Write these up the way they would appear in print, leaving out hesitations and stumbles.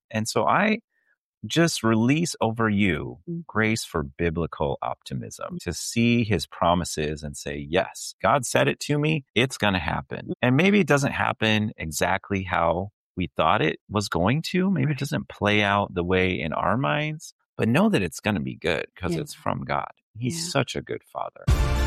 And so I just release over you Mm. grace for biblical optimism, to see his promises and say, yes, God said it to me. It's going to happen. And maybe it doesn't happen exactly how we thought it was going to. Maybe it doesn't play out the way in our minds, but know that it's going to be good because Yeah. it's from God. He's Yeah. such a good Father.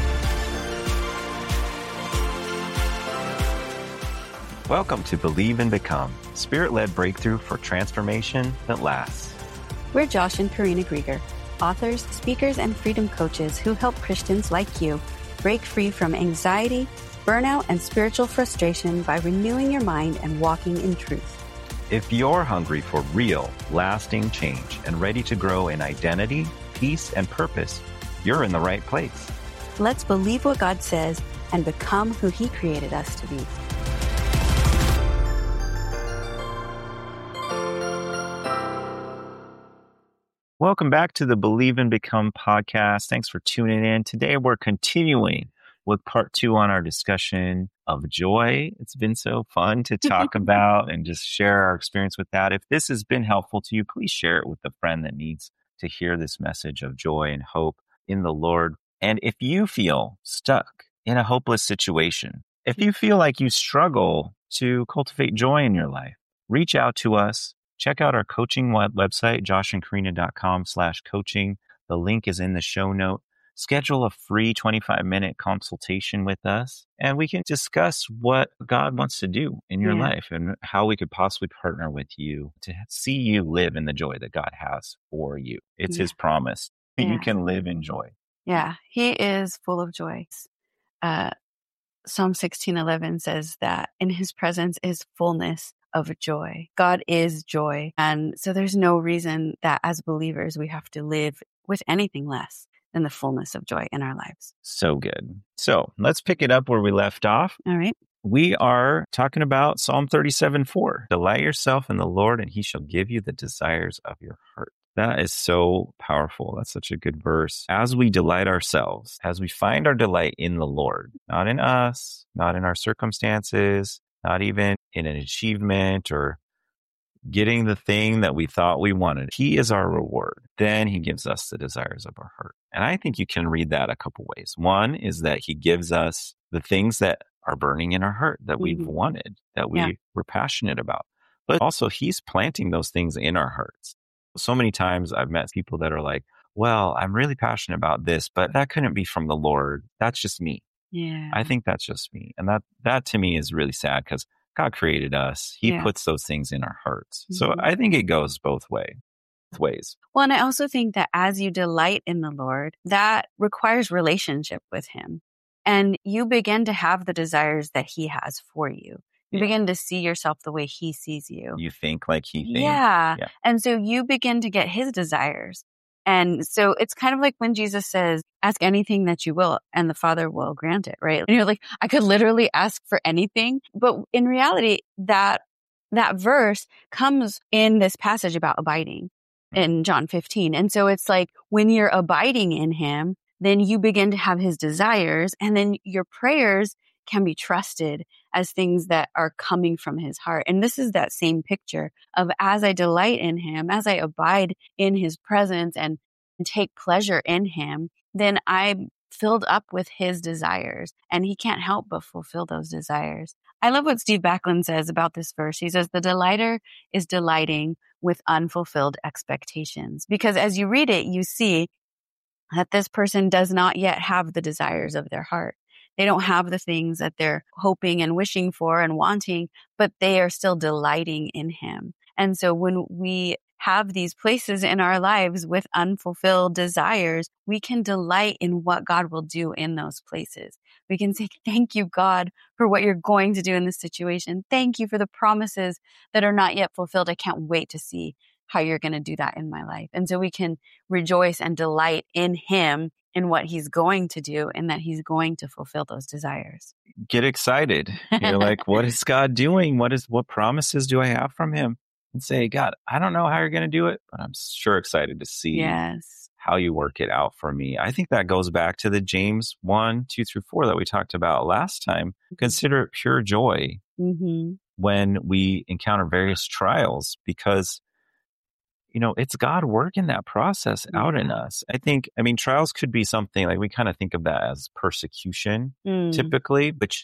Welcome to Believe and Become, Spirit-led breakthrough for transformation that lasts. We're Josh and Karina Grieger, authors, speakers, and freedom coaches who help Christians like you break free from anxiety, burnout, and spiritual frustration by renewing your mind and walking in truth. If you're hungry for real, lasting change and ready to grow in identity, peace, and purpose, you're in the right place. Let's believe what God says and become who He created us to be. Welcome back to the Believe and Become podcast. Thanks for tuning in. Today, we're continuing with part 2 on our discussion of joy. It's been so fun to talk about and just share our experience with that. If this has been helpful to you, please share it with a friend that needs to hear this message of joy and hope in the Lord. And if you feel stuck in a hopeless situation, if you feel like you struggle to cultivate joy in your life, reach out to us. Check out our coaching website, joshandkarina.com/coaching. The link is in the show note. Schedule a free 25-minute consultation with us, and we can discuss what God wants to do in your life and how we could possibly partner with you to see you live in the joy that God has for you. It's His promise that you can live in joy. Yeah, He is full of joy. Psalm 16:11 says that in His presence is fullness of joy. God is joy. And so there's no reason that as believers we have to live with anything less than the fullness of joy in our lives. So good. So let's pick it up where we left off. All right. We are talking about Psalm 37:4. Delight yourself in the Lord, and He shall give you the desires of your heart. That is so powerful. That's such a good verse. As we delight ourselves, as we find our delight in the Lord, not in us, not in our circumstances, not even in an achievement or getting the thing that we thought we wanted. He is our reward. Then He gives us the desires of our heart. And I think you can read that a couple ways. One is that He gives us the things that are burning in our heart that we've wanted, that we were passionate about. But also He's planting those things in our hearts. So many times I've met people that are like, well, I'm really passionate about this, but that couldn't be from the Lord. That's just me. Yeah. I think that's just me. And that to me is really sad because God created us. He puts those things in our hearts. So I think it goes both ways. Well, and I also think that as you delight in the Lord, that requires relationship with Him. And you begin to have the desires that He has for you. You begin to see yourself the way He sees you. You think like He thinks. Yeah. And so you begin to get His desires. And so it's kind of like when Jesus says, ask anything that you will, and the Father will grant it, right? And you're like, I could literally ask for anything. But in reality, that verse comes in this passage about abiding in John 15. And so it's like when you're abiding in Him, then you begin to have His desires, and then your prayers can be trusted as things that are coming from His heart. And this is that same picture of as I delight in Him, as I abide in His presence and take pleasure in Him, then I'm filled up with His desires, and He can't help but fulfill those desires. I love what Steve Backlund says about this verse. He says, the delighter is delighting with unfulfilled expectations. Because as you read it, you see that this person does not yet have the desires of their heart. They don't have the things that they're hoping and wishing for and wanting, but they are still delighting in Him. And so when we have these places in our lives with unfulfilled desires, we can delight in what God will do in those places. We can say, thank you, God, for what you're going to do in this situation. Thank you for the promises that are not yet fulfilled. I can't wait to see how you're going to do that in my life. And so we can rejoice and delight in Him, in what He's going to do, and that He's going to fulfill those desires. Get excited. You're like, what is God doing? What promises do I have from Him? And say, God, I don't know how you're going to do it, but I'm sure excited to see how you work it out for me. I think that goes back to the James 1:2-4 that we talked about last time. Consider it pure joy when we encounter various trials, because it's God working that process out in Yeah. us. I mean, trials could be something like we kind of think of that as persecution Mm, typically, which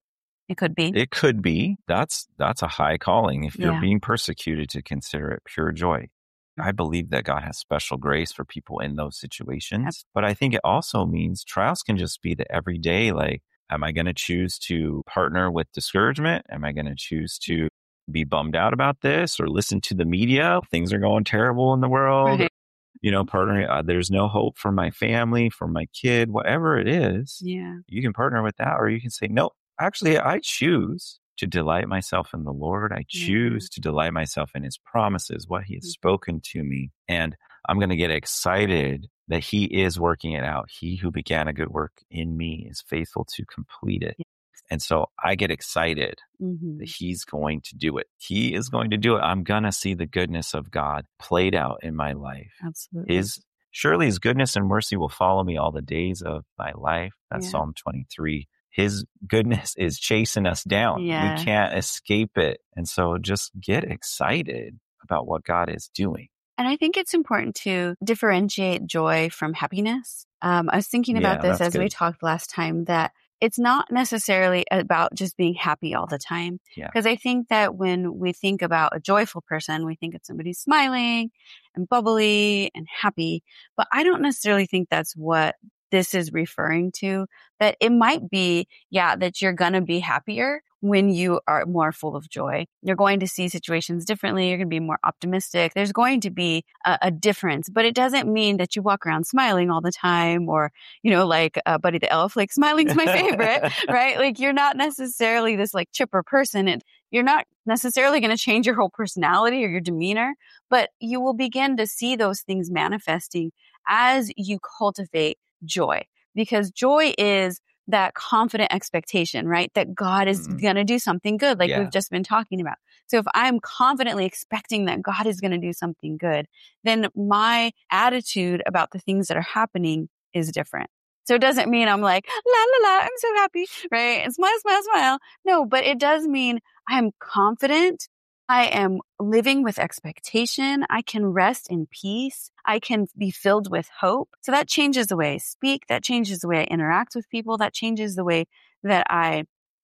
it could be. it could be. That's a high calling if you're Yeah. being persecuted to consider it pure joy. Mm. I believe that God has special grace for people in those situations, but I think it also means trials can just be the everyday, like, am I going to choose to partner with discouragement? Am I going to choose to be bummed out about this or listen to the media? Things are going terrible in the world. Right. Partnering, there's no hope for my family, for my kid, whatever it is. Yeah. You can partner with that, or you can say, no, actually, I choose to delight myself in the Lord. I choose to delight myself in his promises, what he has spoken to me. And I'm going to get excited that he is working it out. He who began a good work in me is faithful to complete it. Yes. And so I get excited that he's going to do it. He is going to do it. I'm going to see the goodness of God played out in my life. Absolutely. Surely his goodness and mercy will follow me all the days of my life. That's Yeah. Psalm 23. His goodness is chasing us down. Yeah. We can't escape it. And so just get excited about what God is doing. And I think it's important to differentiate joy from happiness. I was thinking about this that's as we good. talked last time, that it's not necessarily about just being happy all the time. Yeah. Because I think that when we think about a joyful person, we think of somebody smiling and bubbly and happy. But I don't necessarily think that's what this is referring to. That it might be, that you're going to be happier when you are more full of joy. You're going to see situations differently. You're going to be more optimistic. There's going to be a difference, but it doesn't mean that you walk around smiling all the time, or, like Buddy the Elf, like smiling's my favorite, right? Like you're not necessarily this like chipper person, and you're not necessarily going to change your whole personality or your demeanor, but you will begin to see those things manifesting as you cultivate joy, because joy is that confident expectation, right? That God is going to do something good, like we've just been talking about. So if I'm confidently expecting that God is going to do something good, then my attitude about the things that are happening is different. So it doesn't mean I'm like, la, la, la, I'm so happy, right? And smile, smile, smile. No, but it does mean I'm confident. I am living with expectation. I can rest in peace. I can be filled with hope. So that changes the way I speak. That changes the way I interact with people. That changes the way that I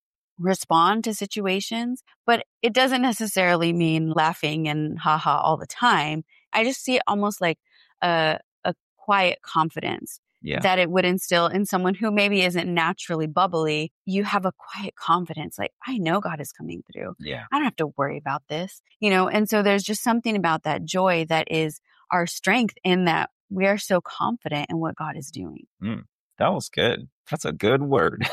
respond to situations. But it doesn't necessarily mean laughing and haha all the time. I just see it almost like a quiet confidence that it would instill in someone who maybe isn't naturally bubbly. You have a quiet confidence, like, I know God is coming through. Yeah. I don't have to worry about this, and so there's just something about that joy that is our strength, in that we are so confident in what God is doing. That was good. That's a good word.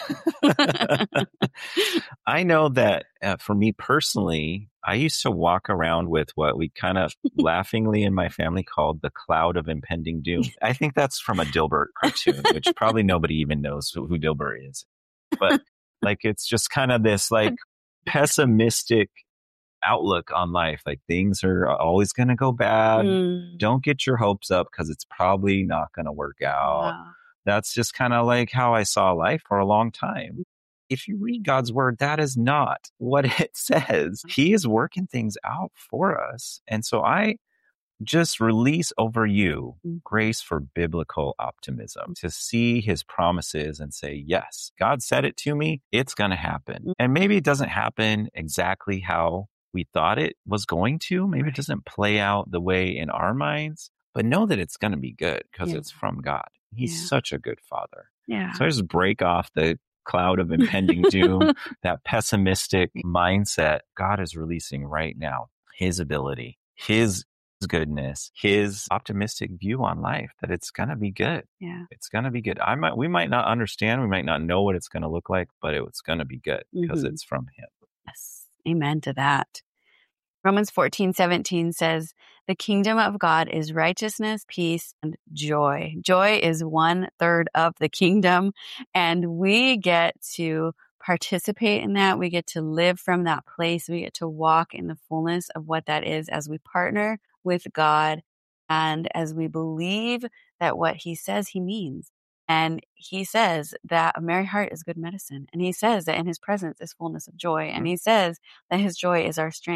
I know that for me personally, I used to walk around with what we kind of laughingly in my family called the cloud of impending doom. I think that's from a Dilbert cartoon, which probably nobody even knows who Dilbert is. But like, it's just kind of this like pessimistic outlook on life. Like, things are always going to go bad. Don't get your hopes up because it's probably not going to work out. Wow. That's just kind of like how I saw life for a long time. If you read God's word, that is not what it says. He is working things out for us. And so I just release over you grace for biblical optimism, to see his promises and say, yes, God said it to me. It's going to happen. And maybe it doesn't happen exactly how we thought it was going to. Maybe it doesn't play out the way in our minds, but know that it's going to be good because it's from God. He's such a good father. Yeah. So I just break off the cloud of impending doom, that pessimistic mindset. God is releasing right now his ability, his goodness, his optimistic view on life, that it's going to be good. Yeah. It's going to be good. We might not understand. We might not know what it's going to look like, but it's going to be good because it's from him. Yes. Amen to that. Romans 14:17 says, the kingdom of God is righteousness, peace, and joy. Joy is 1/3 of the kingdom, and we get to participate in that. We get to live from that place. We get to walk in the fullness of what that is as we partner with God and as we believe that what he says he means. And he says that a merry heart is good medicine. And he says that in his presence is fullness of joy. And he says that his joy is our strength.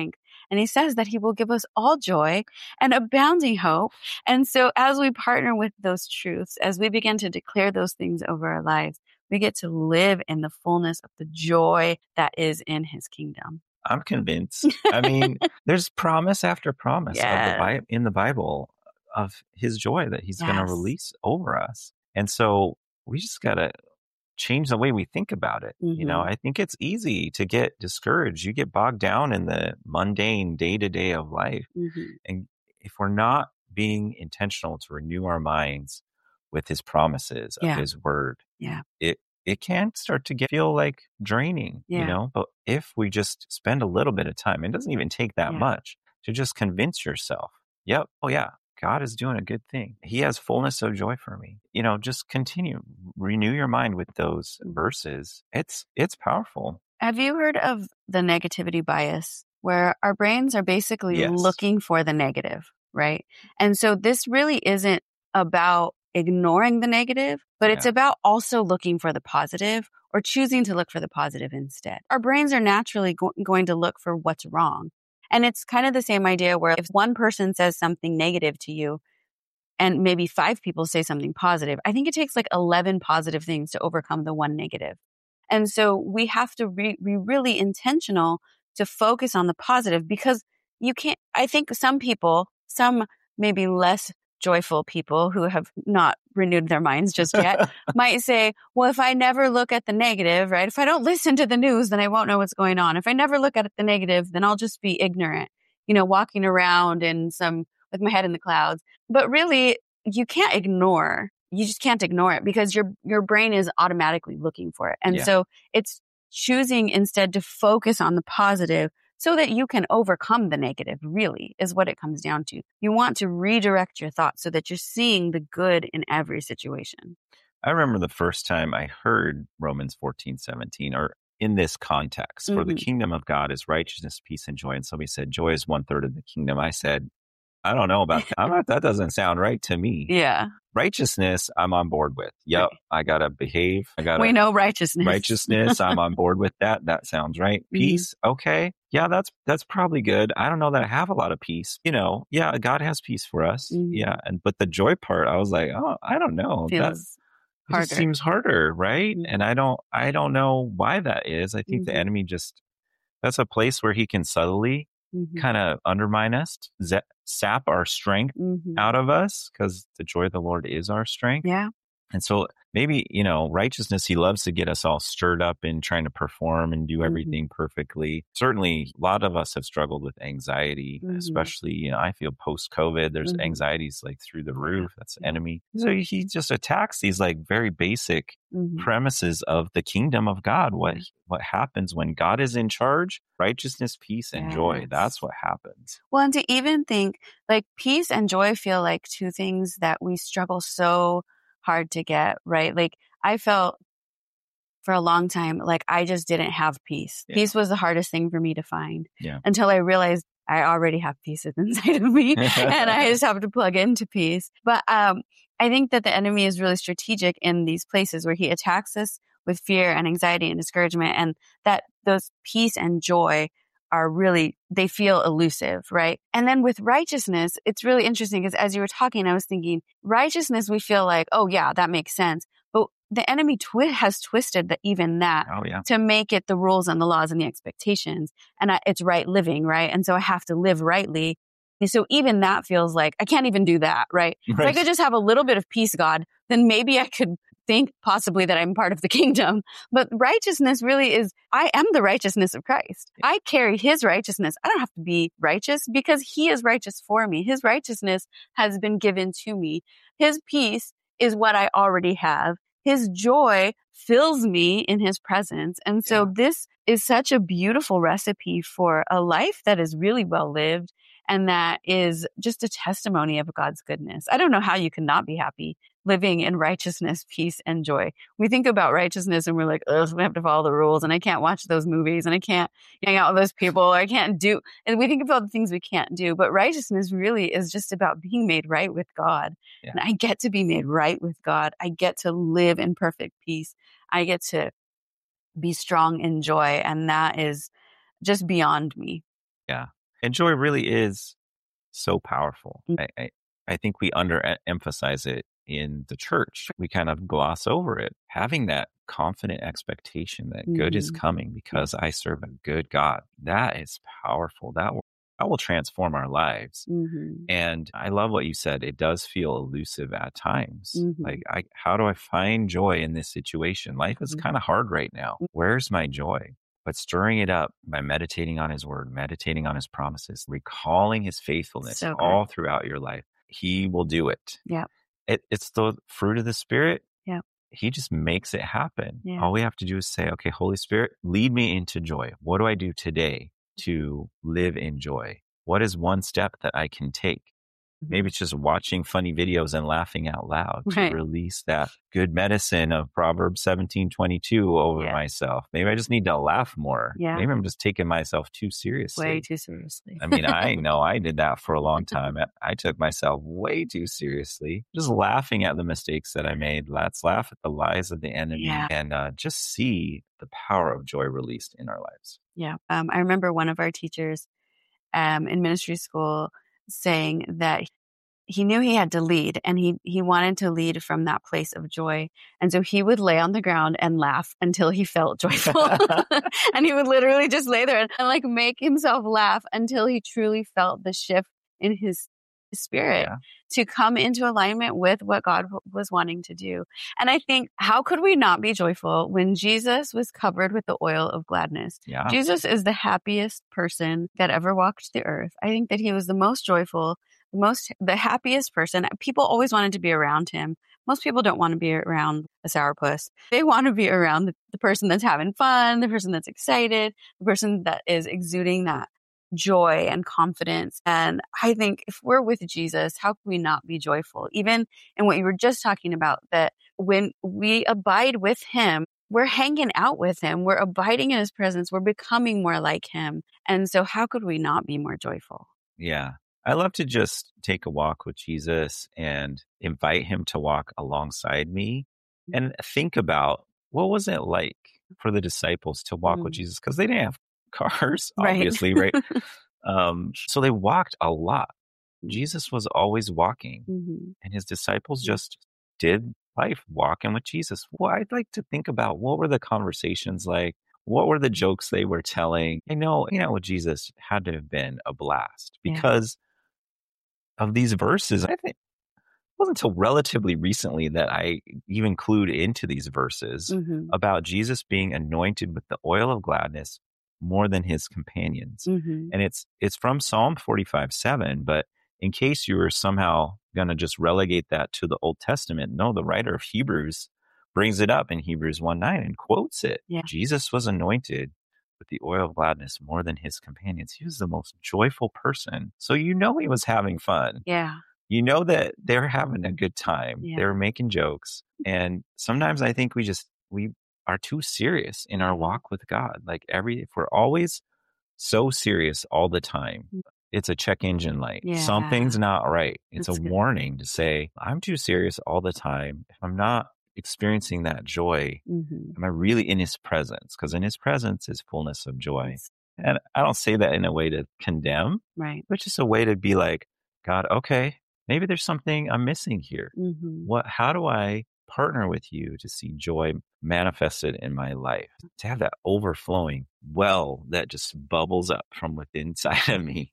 And he says that he will give us all joy and abounding hope. And so as we partner with those truths, as we begin to declare those things over our lives, we get to live in the fullness of the joy that is in his kingdom. I'm convinced. I mean, there's promise after promise Yes. in the Bible of his joy that he's going to Yes. release over us. And so we just got to change the way we think about it. You know, I think it's easy to get discouraged. You get bogged down in the mundane day-to-day of life. And if we're not being intentional to renew our minds with his promises of his word, it can start to feel like draining, you know, but if we just spend a little bit of time, it doesn't even take that much to just convince yourself, God is doing a good thing. He has fullness of joy for me. You know, just continue, renew your mind with those verses. It's powerful. Have you heard of the negativity bias, where our brains are basically looking for the negative, right? And so this really isn't about ignoring the negative, but it's about also looking for the positive, or choosing to look for the positive instead. Our brains are naturally going to look for what's wrong. And it's kind of the same idea where if one person says something negative to you and maybe 5 people say something positive, I think it takes like 11 positive things to overcome the one negative. And so we have to be really intentional to focus on the positive, because you can't, I think some people, some maybe less joyful people who have not renewed their minds just yet might say, well, if I never look at the negative, right? If I don't listen to the news, then I won't know what's going on. If I never look at the negative, then I'll just be ignorant, you know, walking around with my head in the clouds. But really, you can't ignore. You just can't ignore it, because your brain is automatically looking for it. And so it's choosing instead to focus on the positive, so that you can overcome the negative, really, is what it comes down to. You want to redirect your thoughts so that you're seeing the good in every situation. I remember the first time I heard Romans 14:17, or in this context, for the kingdom of God is righteousness, peace, and joy. And somebody said, joy is 1/3 of the kingdom. I said, I don't know about that. That doesn't sound right to me. Yeah. Righteousness, I'm on board with. Yep. Right. I got to behave. We know righteousness. Righteousness, I'm on board with that. That sounds right. Peace. Okay. Yeah, that's probably good. I don't know that I have a lot of peace. You know, yeah, God has peace for us. Yeah. But the joy part, I was like, oh, I don't know. Feels harder. It just seems harder, right? And I don't know why that is. I think the enemy that's a place where he can subtly kind of undermine us, sap our strength out of us, because the joy of the Lord is our strength. Yeah. And so maybe, you know, righteousness, he loves to get us all stirred up in trying to perform and do everything perfectly. Certainly, a lot of us have struggled with anxiety, especially, you know, I feel post-COVID, there's anxieties like through the roof. That's the enemy. So he just attacks these like very basic premises of the kingdom of God. What happens when God is in charge? Righteousness, peace, and joy. That's what happens. Well, and to even think like peace and joy feel like two things that we struggle so hard to get, right? Like I felt for a long time like I just didn't have peace. Peace was the hardest thing for me to find until I realized I already have peace inside of me and I just have to plug into peace. But I think that the enemy is really strategic in these places where he attacks us with fear and anxiety and discouragement, and that those peace and joy are really, they feel elusive, right? And then with righteousness, it's really interesting because as you were talking, I was thinking righteousness, we feel like, oh yeah, that makes sense. But the enemy has twisted even that to make it the rules and the laws and the expectations. And it's right living, right? And so I have to live rightly. And so even that feels like I can't even do that, right? If I could just have a little bit of peace, God, then maybe I could think possibly that I'm part of the kingdom. But righteousness really is, I am the righteousness of Christ. I carry his righteousness. I don't have to be righteous because he is righteous for me. His righteousness has been given to me. His peace is what I already have. His joy fills me in his presence. And so this is such a beautiful recipe for a life that is really well lived and that is just a testimony of God's goodness. I don't know how you can not be happy living in righteousness, peace, and joy. We think about righteousness and we're like, oh, we have to follow the rules and I can't watch those movies and I can't hang out with those people. Or I can't do, and we think about the things we can't do. But righteousness really is just about being made right with God. Yeah. And I get to be made right with God. I get to live in perfect peace. I get to be strong in joy. And that is just beyond me. Yeah. And joy really is so powerful. Mm. I think we underemphasize it in the church. We kind of gloss over it. Having that confident expectation that good is coming because I serve a good God, that is powerful. That will transform our lives. And I love what you said. It does feel elusive at times. Like, how do I find joy in this situation? Life is kind of hard right now. Where's my joy? But stirring it up by meditating on his word, meditating on his promises, recalling his faithfulness all throughout your life, he will do it. Yeah. It's the fruit of the Spirit. Yeah. He just makes it happen. Yeah. All we have to do is say, okay, Holy Spirit, lead me into joy. What do I do today to live in joy? What is one step that I can take? Maybe it's just watching funny videos and laughing out loud to release that good medicine of Proverbs 17:22 over myself. Maybe I just need to laugh more. Yeah. Maybe I'm just taking myself too seriously. Way too seriously. I mean, I know I did that for a long time. I took myself way too seriously, just laughing at the mistakes that I made. Let's laugh at the lies of the enemy and just see the power of joy released in our lives. Yeah. I remember one of our teachers in ministry school saying that he knew he had to lead, and he wanted to lead from that place of joy. And so he would lay on the ground and laugh until he felt joyful. And he would literally just lay there and like make himself laugh until he truly felt the shift in his spirit to come into alignment with what God was wanting to do. And I think, how could we not be joyful when Jesus was covered with the oil of gladness? Yeah. Jesus is the happiest person that ever walked the earth. I think that he was the most joyful, the happiest person. People always wanted to be around him. Most people don't want to be around a sourpuss. They want to be around the person that's having fun, the person that's excited, the person that is exuding that joy and confidence. And I think if we're with Jesus, how can we not be joyful? Even in what you were just talking about, that when we abide with him, we're hanging out with him, we're abiding in his presence, we're becoming more like him. And so how could we not be more joyful? Yeah. I love to just take a walk with Jesus and invite him to walk alongside me and think about, what was it like for the disciples to walk with Jesus? Because they didn't have cars, obviously, right? So they walked a lot. Jesus was always walking, and his disciples just did life walking with Jesus. Well, I'd like to think about, what were the conversations like? What were the jokes they were telling? I know, with Jesus had to have been a blast because of these verses. I think it wasn't until relatively recently that I even clued into these verses about Jesus being anointed with the oil of gladness more than his companions. And it's from Psalm 45:7, but in case you were somehow going to just relegate that to the Old Testament, no, the writer of Hebrews brings it up in Hebrews 1:9 and quotes it. Jesus was anointed with the oil of gladness more than his companions. He was the most joyful person. So he was having fun. Yeah. You know that they're having a good time. They're making jokes. And sometimes I think we are too serious in our walk with God. Like if we're always so serious all the time, it's a check engine light. Something's not right. It's a warning to say, I'm too serious all the time. If I'm not experiencing that joy, am I really in his presence? Because in his presence is fullness of joy. And I don't say that in a way to condemn, but just a way to be like, God, okay, maybe there's something I'm missing here. How do I partner with you to see joy manifested in my life, to have that overflowing well that just bubbles up from within inside of me?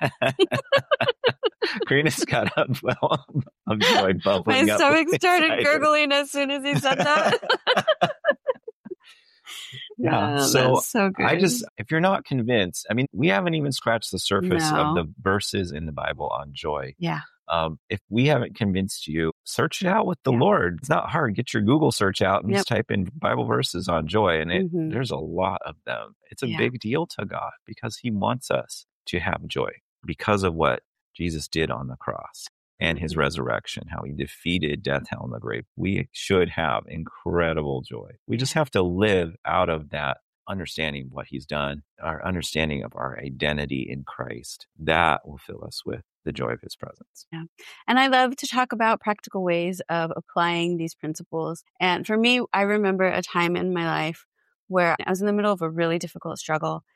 Karina's got a well of joy bubbling up. My stomach started gurgling as soon as he said that. So good. If you're not convinced, I mean, we haven't even scratched the surface of the verses in the Bible on joy. If we haven't convinced you, search it out with the Lord. It's not hard. Get your Google search out and just type in Bible verses on joy. And there's a lot of them. It's a big deal to God because he wants us to have joy because of what Jesus did on the cross and his resurrection, how he defeated death, hell, and the grave. We should have incredible joy. We just have to live out of that understanding what he's done, our understanding of our identity in Christ. That will fill us with the joy of his presence. Yeah. And I love to talk about practical ways of applying these principles. And for me, I remember a time in my life where I was in the middle of a really difficult struggle.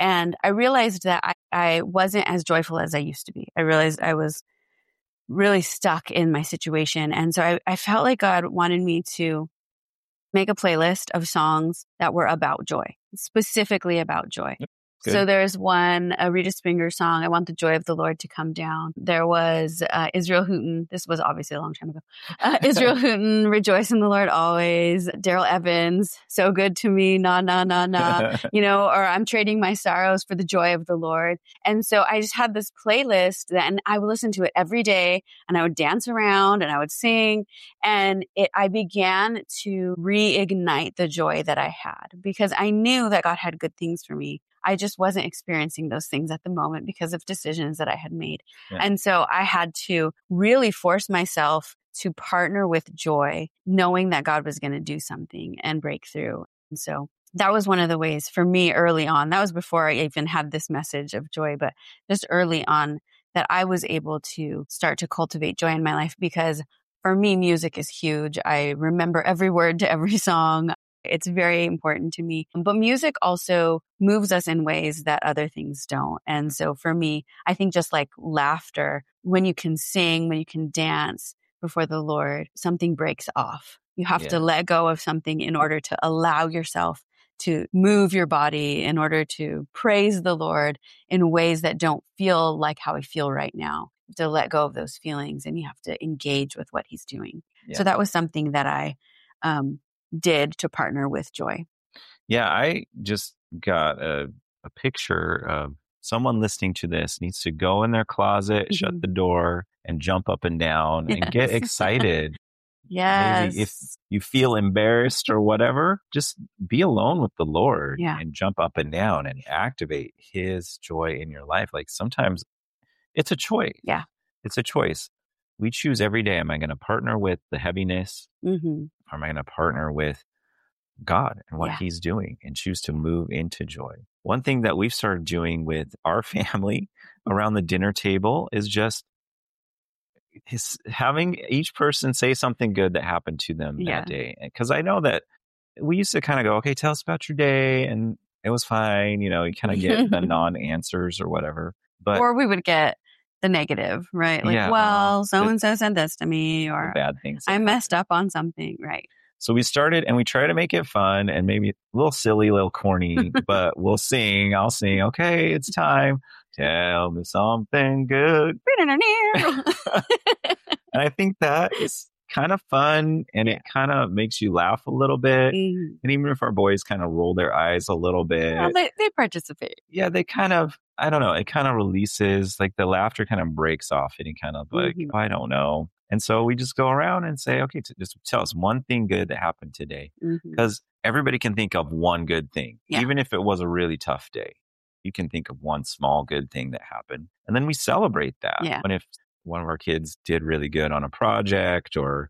And I realized that I wasn't as joyful as I used to be. I realized I was really stuck in my situation. And so I felt like God wanted me to make a playlist of songs that were about joy, specifically about joy. Good. So there's one, a Rita Springer song, I Want the Joy of the Lord to Come Down. There was Israel Houghton. This was obviously a long time ago. Israel Houghton, Rejoice in the Lord Always. Daryl Evans, So Good to Me, Na, Na, Na, Na. Or I'm Trading My Sorrows for the Joy of the Lord. And so I just had this playlist and I would listen to it every day and I would dance around and I would sing. And I began to reignite the joy that I had because I knew that God had good things for me. I just wasn't experiencing those things at the moment because of decisions that I had made. Yeah. And so I had to really force myself to partner with joy, knowing that God was going to do something and break through. And so that was one of the ways for me early on. That was before I even had this message of joy, but just early on that I was able to start to cultivate joy in my life because for me, music is huge. I remember every word to every song. It's very important to me. But music also moves us in ways that other things don't. And so for me, I think just like laughter, when you can sing, when you can dance before the Lord, something breaks off. You have to let go of something in order to allow yourself to move your body, in order to praise the Lord in ways that don't feel like how I feel right now. You have to let go of those feelings and you have to engage with what He's doing. Yeah. So that was something that I did to partner with joy. Yeah, I just got a picture of someone listening to this needs to go in their closet, shut the door, and jump up and down and get excited. Yes. Maybe if you feel embarrassed or whatever, just be alone with the Lord and jump up and down and activate His joy in your life. Like sometimes it's a choice. Yeah. It's a choice. We choose every day. Am I going to partner with the heaviness? Or am I going to partner with God and what He's doing and choose to move into joy? One thing that we've started doing with our family around the dinner table is just having each person say something good that happened to them that day. Because I know that we used to kind of go, okay, tell us about your day. And it was fine. You kind of get the non-answers or whatever. Or we would get the negative, right? Like, so-and-so said this to me, or bad things. I messed up on something, right? So we started and we try to make it fun and maybe a little silly, a little corny, but we'll sing. I'll sing. Okay, it's time. Tell me something good. And I think that is kind of fun and it kind of makes you laugh a little bit. And even if our boys kind of roll their eyes a little bit. Well, they participate. Yeah, they kind of, I don't know, it kind of releases, like the laughter kind of breaks off and kind of like, I don't know. And so we just go around and say, okay, just tell us one thing good that happened today. Because everybody can think of one good thing, even if it was a really tough day. You can think of one small good thing that happened. And then we celebrate that. And if one of our kids did really good on a project or,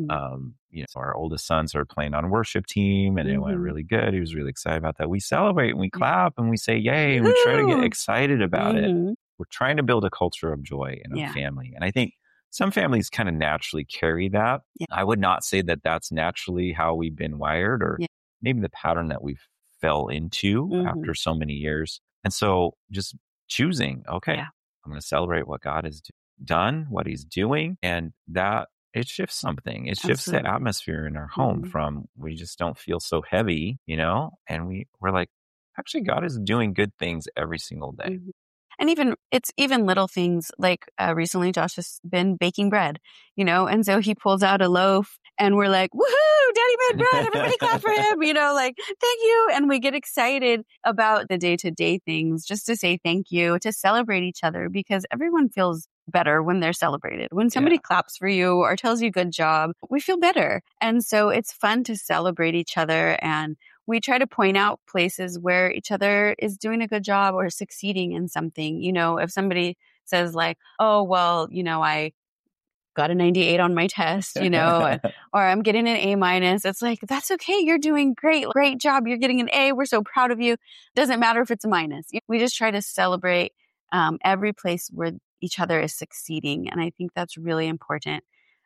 so our oldest son started playing on a worship team and it went really good. He was really excited about that. We celebrate and we clap and we say, yay, and we try to get excited about it. We're trying to build a culture of joy in our family. And I think some families kind of naturally carry that. I would not say that that's naturally how we've been wired or maybe the pattern that we've fell into after so many years. And so just choosing, okay, I'm going to celebrate what God has done, what He's doing. And that it shifts something. It shifts the atmosphere in our home from we just don't feel so heavy, and we're like, actually, God is doing good things every single day. And it's even little things like recently Josh has been baking bread, and so he pulls out a loaf and we're like, woohoo, Daddy made bread. Everybody clap for him, like, thank you. And we get excited about the day-to-day things just to say thank you, to celebrate each other because everyone feels better when they're celebrated. When somebody claps for you or tells you good job, we feel better. And so it's fun to celebrate each other and we try to point out places where each other is doing a good job or succeeding in something. If somebody says like, oh, well, I got a 98 on my test, or I'm getting an A-. It's like, that's okay. You're doing great. Great job. You're getting an A. We're so proud of you. Doesn't matter if it's a minus. We just try to celebrate every place where each other is succeeding. And I think that's really important.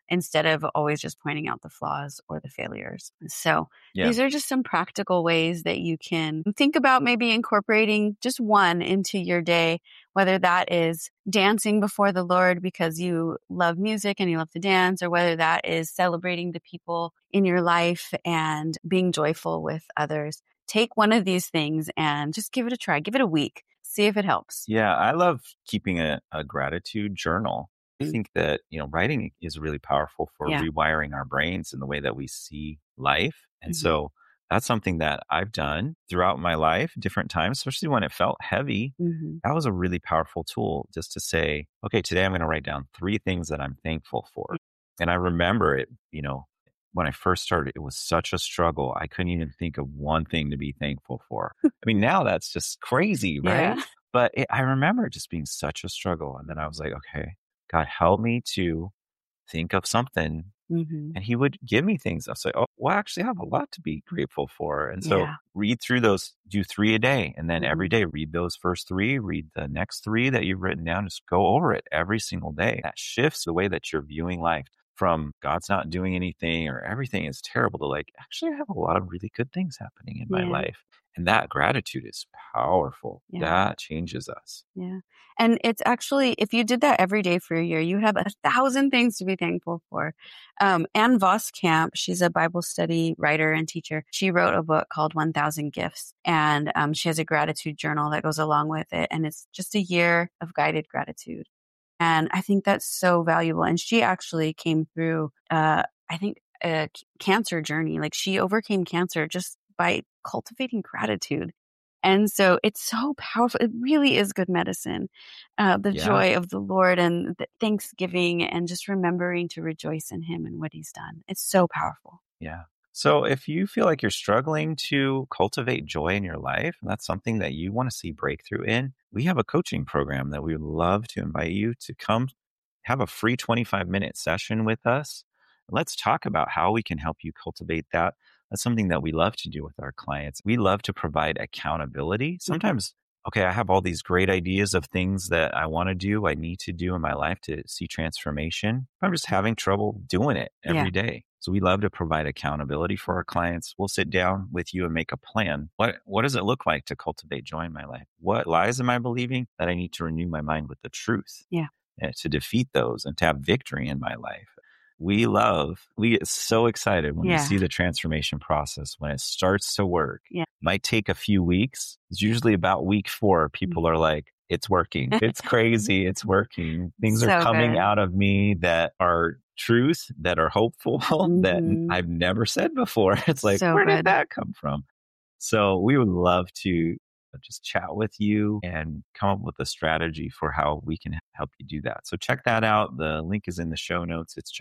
instead of always just pointing out the flaws or the failures. So Yeah. these are just some practical ways that you can think about maybe incorporating just one into your day, whether that is dancing before the Lord because you love music and you love to dance, or whether that is celebrating the people in your life and being joyful with others. Take one of these things and just give it a try. Give it a week. See if it helps. Yeah, I love keeping a gratitude journal. I think that, writing is really powerful for Yeah. rewiring our brains in the way that we see life. And Mhm. so that's something that I've done throughout my life, different times, especially when it felt heavy. Mhm. That was a really powerful tool just to say, okay, today I'm going to write down 3 things that I'm thankful for. And I remember it, when I first started, it was such a struggle. I couldn't even think of one thing to be thankful for. I mean, now that's just crazy, right? Yeah. But I remember it just being such a struggle. And then I was like, okay, God, help me to think of something. Mhm. And he would give me things. I'll say, oh, well, actually, I have a lot to be grateful for. And so Yeah. read through those, do 3 a day. And then every Mhm. day, read those first 3, read the next 3 that you've written down. Just go over it every single day. That shifts the way that you're viewing life from God's not doing anything or everything is terrible to like, actually, I have a lot of really good things happening in my Yeah. life. And that gratitude is powerful. Yeah. That changes us. Yeah. And it's actually, if you did that every day for a year, you have 1,000 things to be thankful for. Ann Voskamp, she's a Bible study writer and teacher. She wrote a book called 1,000 Gifts, and she has a gratitude journal that goes along with it. And it's just a year of guided gratitude. And I think that's so valuable. And she actually came through, I think, a cancer journey. Like she overcame cancer just by cultivating gratitude. And so it's so powerful. It really is good medicine. The Yeah. joy of the Lord and the thanksgiving and just remembering to rejoice in him and what he's done. It's so powerful. Yeah. So if you feel like you're struggling to cultivate joy in your life, and that's something that you want to see breakthrough in, we have a coaching program that we would love to invite you to come have a free 25-minute session with us. Let's talk about how we can help you cultivate that. That's something that we love to do with our clients. We love to provide accountability. Sometimes, okay, I have all these great ideas of things that I want to do, I need to do in my life to see transformation. I'm just having trouble doing it every day. So we love to provide accountability for our clients. We'll sit down with you and make a plan. What does it look like to cultivate joy in my life? What lies am I believing that I need to renew my mind with the truth? Yeah. To defeat those and to have victory in my life. We get so excited when we see the transformation process, when it starts to work. Yeah. Might take a few weeks. It's usually about week 4. People are like, it's working. It's crazy. It's working. Things are coming out of me that are truth, that are hopeful, that I've never said before. It's like, where did that come from? So we would love to just chat with you and come up with a strategy for how we can help you do that. So check that out. The link is in the show notes. It's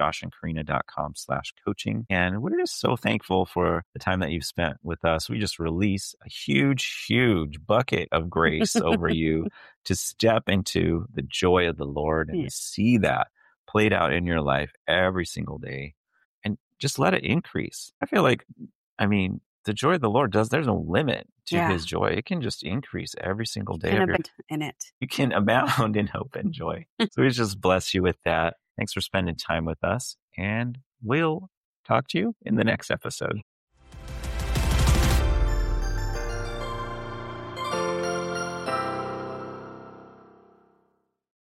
joshandkarina.com/coaching. And we're just so thankful for the time that you've spent with us. We just release a huge, huge bucket of grace over you to step into the joy of the Lord and to see that played out in your life every single day and just let it increase. I feel like, the joy of the Lord there's no limit to his joy. It can just increase every single day of your life. You can abound in hope and joy. So we just bless you with that. Thanks for spending time with us, and we'll talk to you in the next episode.